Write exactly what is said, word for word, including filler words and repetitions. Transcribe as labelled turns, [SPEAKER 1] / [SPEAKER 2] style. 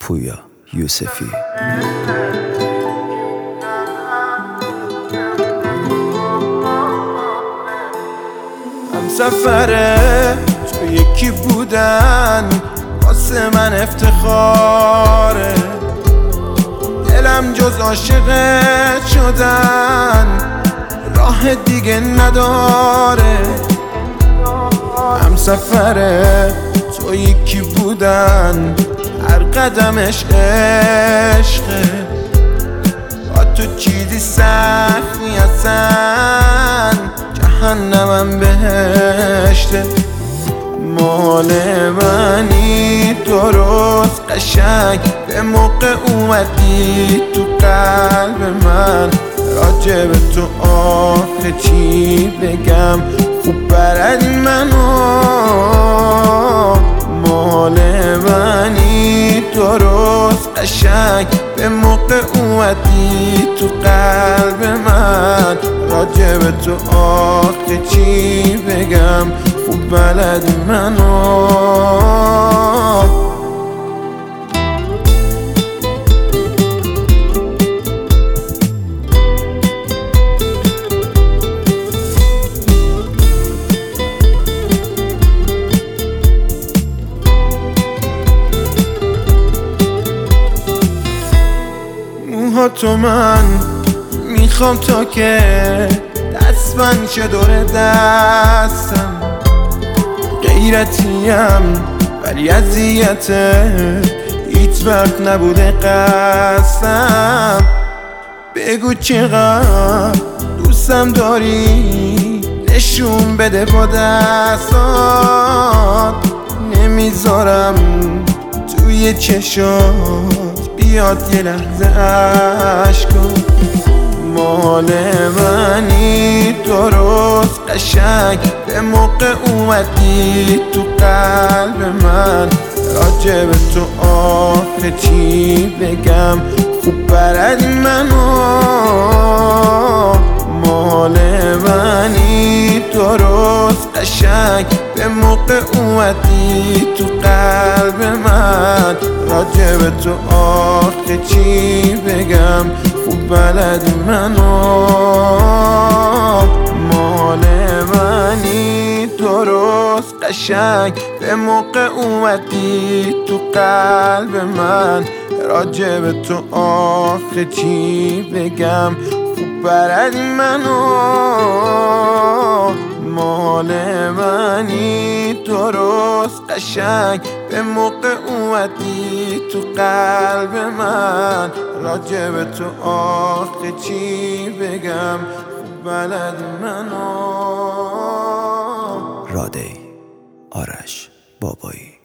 [SPEAKER 1] پویا یوسفی.
[SPEAKER 2] هم سفره تو یکی بودن واسه من افتخاره، دلم جز عاشقت شدن راه دیگه نداره. هم سفره تو یکی بودن هر قدمش عشقه، با تو چیزی سخت نیستن جهنمم بهشته. مال منی درست قشنگ به موقع اومدی تو قلب من، راجع به تو آخه چی بگم خوب بلدی منو. مال منی درست قشنگ به موقع اومدی تو قلب من، راجع به تو آخه چی بگم خوب بلدی منو. موها تو من میخوام تا که دست من شه دور دستم، غیرتیم ولی اذیته هیچ وقت نبوده قسم. بگو چقدر دوستم داری نشون بده با دستات، نمیذارم توی چشات بیاد یه لحظه عشقم. مال منی درست قشنگ به موقع اومدی تو قلب من، راجع به تو آخه چی بگم خوب بلدی منو. مال منی درست قشنگ به موقع اومدی تو قلب من، راجع به تو آخه چی بگم خوب بلدی منو. مال منی درست قشنگ به موقع اومدی تو قلب من، راجع به تو آخه چی بگم خوب بلدی منو. مال منی درست قشنگ به موقع اومدی تو قلب من، راجع به تو آخه چی بگم خوب بلدی منو.
[SPEAKER 1] رادی آرش بابایی.